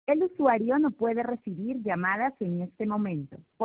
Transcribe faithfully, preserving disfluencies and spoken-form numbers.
El usuario no puede recibir llamadas en este momento.